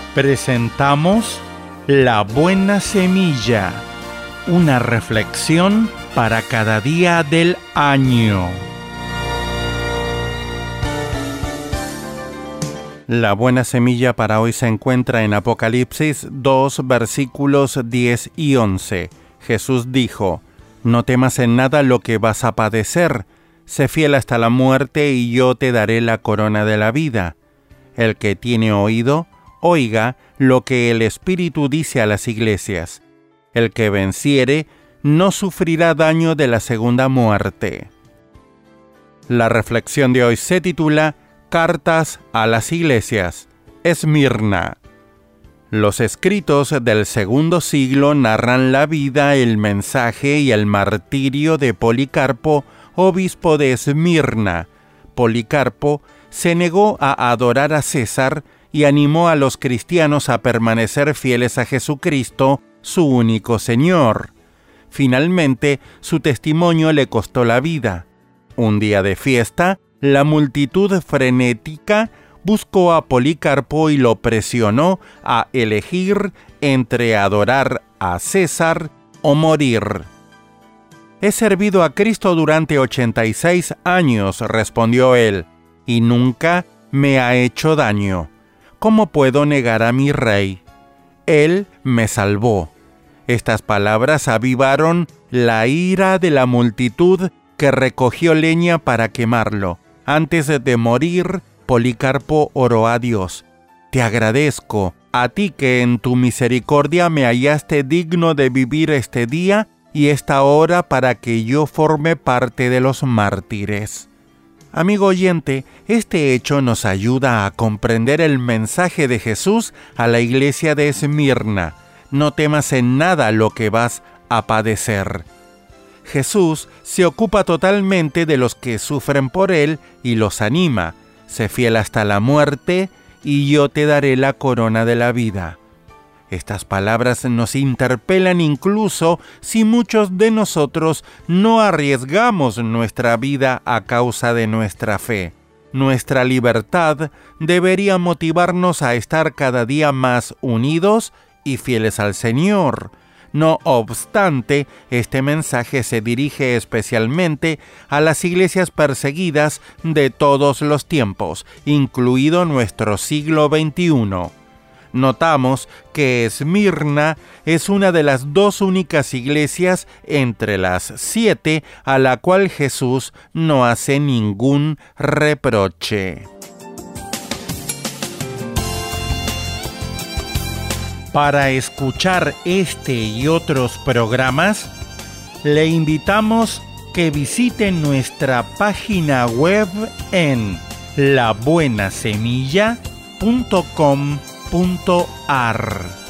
Presentamos La Buena Semilla, una reflexión para cada día del año. La buena semilla para hoy se encuentra en Apocalipsis 2, versículos 10 y 11. Jesús dijo: «No temas en nada lo que vas a padecer. Sé fiel hasta la muerte y yo te daré la corona de la vida. El que tiene oído, oiga lo que el Espíritu dice a las iglesias. El que venciere no sufrirá daño de la segunda muerte». La reflexión de hoy se titula Cartas a las iglesias, Esmirna. Los escritos del segundo siglo narran la vida, el mensaje y el martirio de Policarpo, obispo de Esmirna. Policarpo se negó a adorar a César y animó a los cristianos a permanecer fieles a Jesucristo, su único Señor. Finalmente, su testimonio le costó la vida. Un día de fiesta, la multitud frenética buscó a Policarpo y lo presionó a elegir entre adorar a César o morir. «He servido a Cristo durante 86 años», respondió él, «y nunca me ha hecho daño. ¿Cómo puedo negar a mi rey? Él me salvó». Estas palabras avivaron la ira de la multitud que recogió leña para quemarlo. Antes de morir, Policarpo oró a Dios: «Te agradezco, a ti que en tu misericordia me hallaste digno de vivir este día y esta hora para que yo forme parte de los mártires». Amigo oyente, este hecho nos ayuda a comprender el mensaje de Jesús a la iglesia de Esmirna. No temas en nada lo que vas a padecer. Jesús se ocupa totalmente de los que sufren por Él y los anima. Sé fiel hasta la muerte y yo te daré la corona de la vida. Estas palabras nos interpelan incluso si muchos de nosotros no arriesgamos nuestra vida a causa de nuestra fe. Nuestra libertad debería motivarnos a estar cada día más unidos y fieles al Señor. No obstante, este mensaje se dirige especialmente a las iglesias perseguidas de todos los tiempos, incluido nuestro siglo XXI. Notamos que Esmirna es una de las dos únicas iglesias entre las 7 a la cual Jesús no hace ningún reproche. Para escuchar este y otros programas, le invitamos que visite nuestra página web en labuenasemilla.com.ar.